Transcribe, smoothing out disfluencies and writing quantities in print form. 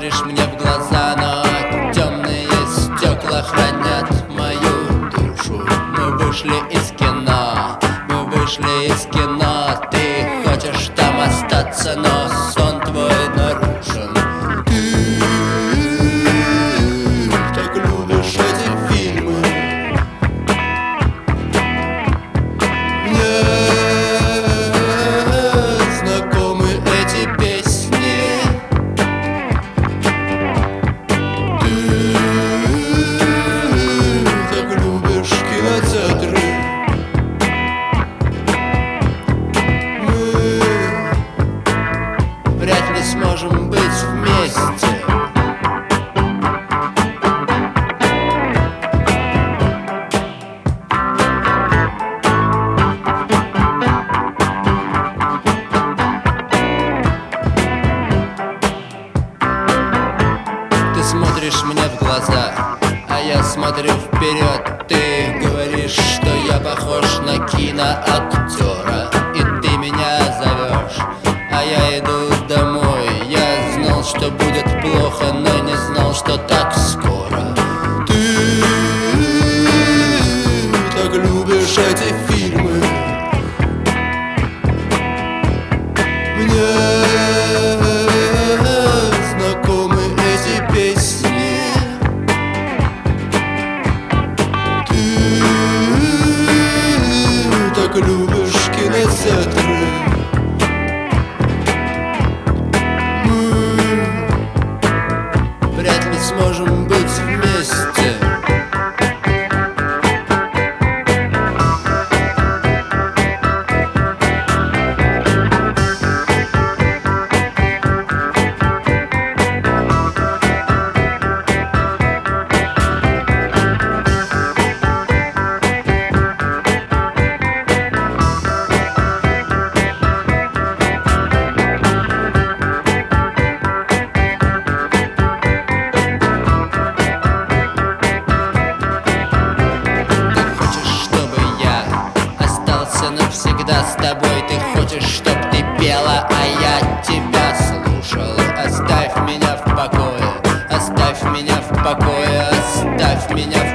смотришь мне в глаза, но темные стекла хранят мою душу. Мы вышли из кино, мы вышли из кино. Ты хочешь там остаться, но сон твой нарушен. Ты так любишь эти фильмы. Мне знакомы эти песни. Ты так любишь кинотеатры. Мы вряд ли сможем быть вместе. Ты смотришь мне в глаза, а я смотрю вперед. Ты говоришь, что я похож на киноактера, и ты меня зовешь, а я иду домой. Я знал, что будет плохо, но не знал, что так скоро. Ты так любишь эти фильмы. Мне знакомы эти песни. Ты так любишь кинотеатры. Мы вряд ли сможем быть вместе. Навсегда с тобой. Ты хочешь, чтоб ты пела, а я тебя слушал. Оставь меня в покое, оставь меня в покое, оставь меня